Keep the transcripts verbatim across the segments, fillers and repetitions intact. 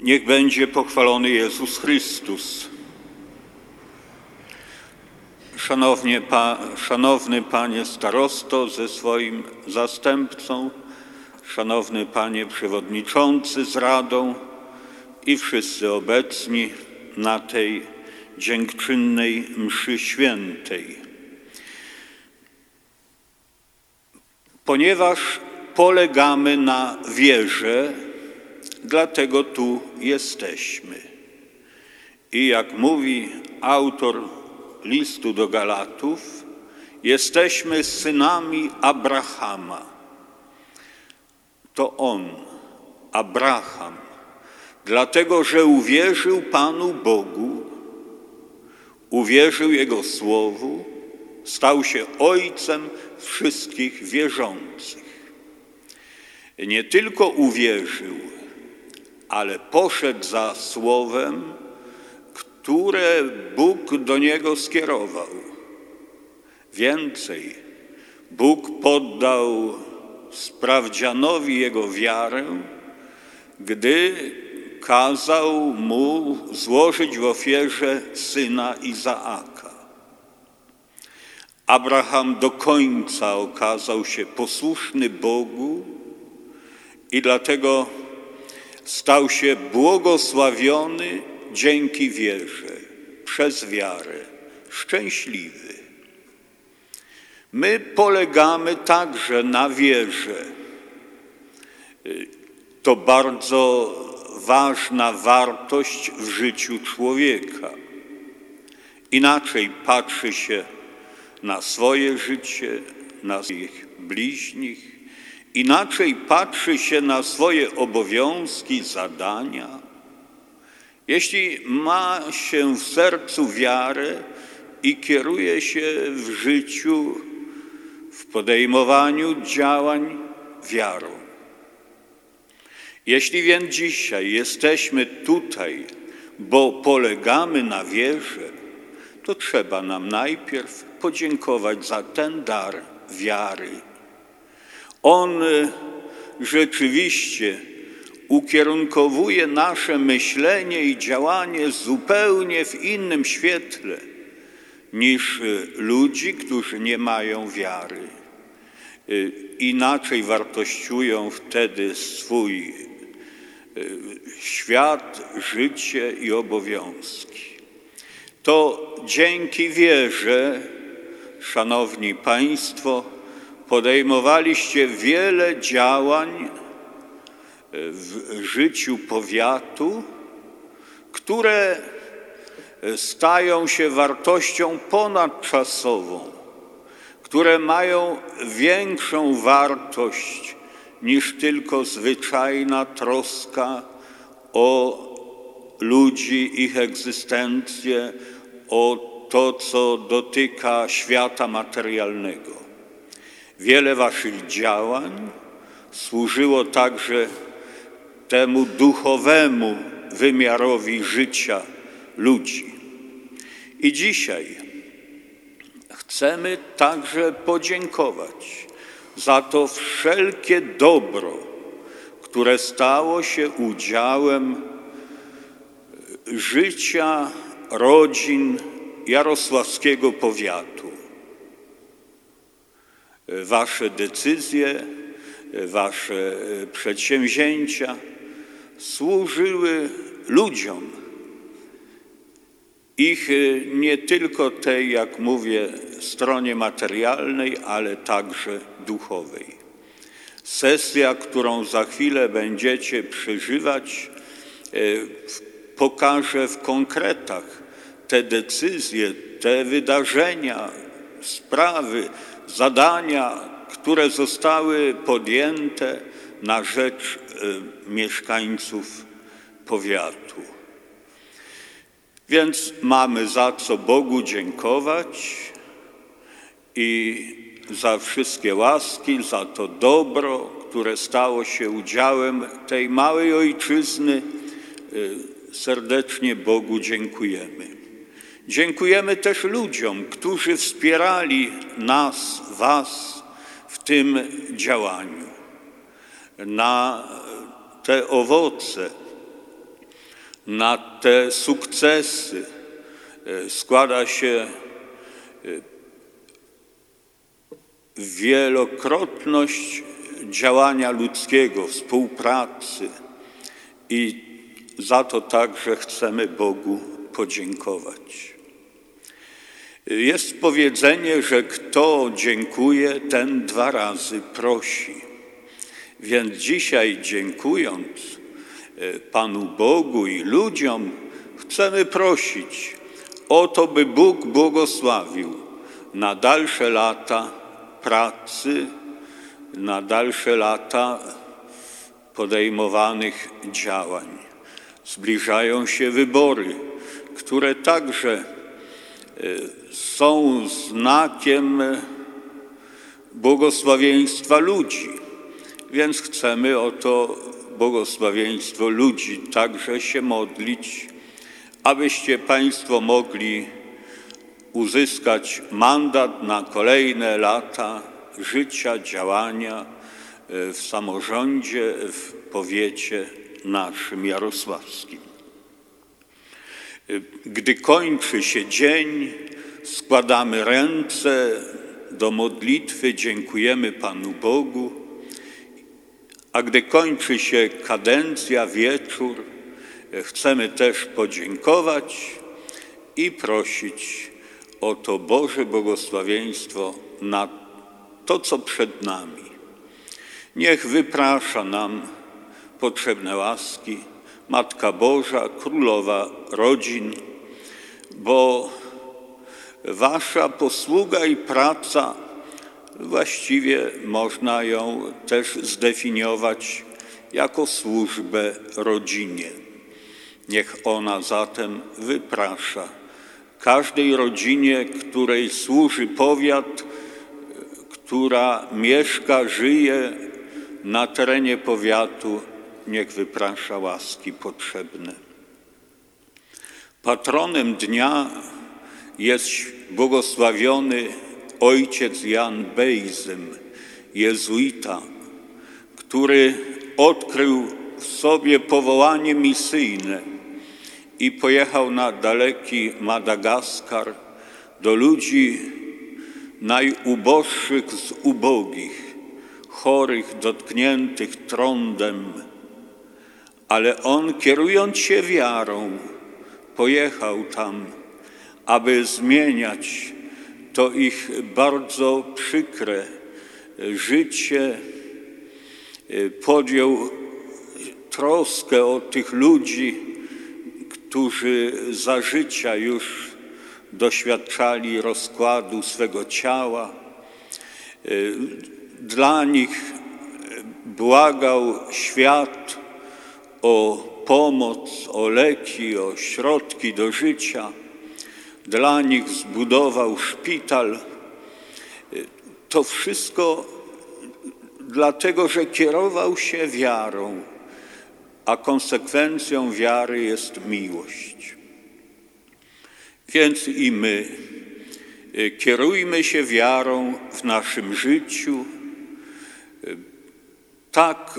Niech będzie pochwalony Jezus Chrystus. Szanownie, pa, szanowny Panie Starosto ze swoim zastępcą, szanowny Panie Przewodniczący z Radą i wszyscy obecni na tej dziękczynnej mszy świętej. Ponieważ polegamy na wierze, dlatego tu jesteśmy. I jak mówi autor listu do Galatów, jesteśmy synami Abrahama. To on, Abraham, dlatego że uwierzył Panu Bogu, uwierzył Jego Słowu, stał się ojcem wszystkich wierzących. Nie tylko uwierzył, ale poszedł za Słowem, które Bóg do niego skierował. Więcej, Bóg poddał sprawdzianowi jego wiarę, gdy kazał mu złożyć w ofierze syna Izaaka. Abraham do końca okazał się posłuszny Bogu i dlatego stał się błogosławiony dzięki wierze, przez wiarę, szczęśliwy. My polegamy także na wierze. To bardzo ważna wartość w życiu człowieka. Inaczej patrzy się na swoje życie, na swoich bliźnich, inaczej patrzy się na swoje obowiązki, zadania. Jeśli ma się w sercu wiarę i kieruje się w życiu, w podejmowaniu działań wiarą. Jeśli więc dzisiaj jesteśmy tutaj, bo polegamy na wierze, to trzeba nam najpierw podziękować za ten dar wiary. On rzeczywiście ukierunkowuje nasze myślenie i działanie zupełnie w innym świetle niż ludzi, którzy nie mają wiary. Inaczej wartościują wtedy swój świat, życie i obowiązki. To dzięki wierze, szanowni Państwo, podejmowaliście wiele działań w życiu powiatu, które stają się wartością ponadczasową, które mają większą wartość niż tylko zwyczajna troska o ludzi, ich egzystencję, o to, co dotyka świata materialnego. Wiele waszych działań służyło także temu duchowemu wymiarowi życia ludzi. I dzisiaj chcemy także podziękować za to wszelkie dobro, które stało się udziałem życia rodzin jarosławskiego powiatu. Wasze decyzje, wasze przedsięwzięcia służyły ludziom. Ich nie tylko tej, jak mówię, stronie materialnej, ale także duchowej. Sesja, którą za chwilę będziecie przeżywać, pokaże w konkretach te decyzje, te wydarzenia, sprawy, zadania, które zostały podjęte na rzecz mieszkańców powiatu. Więc mamy za co Bogu dziękować i za wszystkie łaski, za to dobro, które stało się udziałem tej małej ojczyzny. Serdecznie Bogu dziękujemy. Dziękujemy też ludziom, którzy wspierali nas, was w tym działaniu. Na te owoce Na te sukcesy składa się wielokrotność działania ludzkiego, współpracy i za to także chcemy Bogu podziękować. Jest powiedzenie, że kto dziękuje, ten dwa razy prosi. Więc dzisiaj, dziękując Panu Bogu i ludziom, chcemy prosić o to, by Bóg błogosławił na dalsze lata pracy, na dalsze lata podejmowanych działań. Zbliżają się wybory, które także są znakiem błogosławieństwa ludzi, więc chcemy o to błogosławieństwo ludzi także się modlić, abyście Państwo mogli uzyskać mandat na kolejne lata życia, działania w samorządzie, w powiecie naszym jarosławskim. Gdy kończy się dzień, składamy ręce do modlitwy, dziękujemy Panu Bogu, a gdy kończy się kadencja, wieczór, chcemy też podziękować i prosić o to Boże błogosławieństwo na to, co przed nami. Niech wyprasza nam potrzebne łaski Matka Boża, Królowa rodzin, bo wasza posługa i praca, właściwie można ją też zdefiniować jako służbę rodzinie. Niech ona zatem wyprasza każdej rodzinie, której służy powiat, która mieszka, żyje na terenie powiatu, niech wyprasza łaski potrzebne. Patronem dnia jest błogosławiony ojciec Jan Bejzym, jezuita, który odkrył w sobie powołanie misyjne i pojechał na daleki Madagaskar do ludzi najuboższych z ubogich, chorych, dotkniętych trądem. Ale on, kierując się wiarą, pojechał tam, aby zmieniać to ich bardzo przykre życie. Podjął troskę o tych ludzi, którzy za życia już doświadczali rozkładu swego ciała. Dla nich błagał świat o pomoc, o leki, o środki do życia. Dla nich zbudował szpital. To wszystko dlatego, że kierował się wiarą, a konsekwencją wiary jest miłość. Więc i my kierujmy się wiarą w naszym życiu. Tak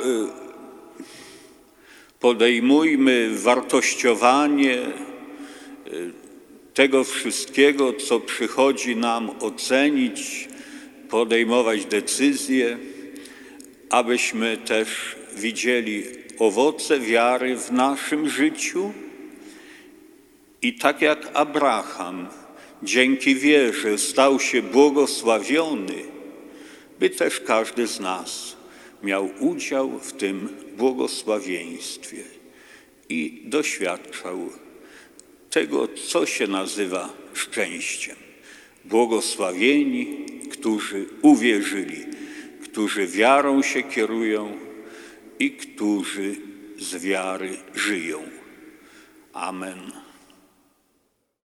podejmujmy wartościowanie tego wszystkiego, co przychodzi nam ocenić, podejmować decyzje, abyśmy też widzieli owoce wiary w naszym życiu i tak jak Abraham dzięki wierze stał się błogosławiony, by też każdy z nas miał udział w tym błogosławieństwie i doświadczał tego, co się nazywa szczęściem. Błogosławieni, którzy uwierzyli, którzy wiarą się kierują i którzy z wiary żyją. Amen.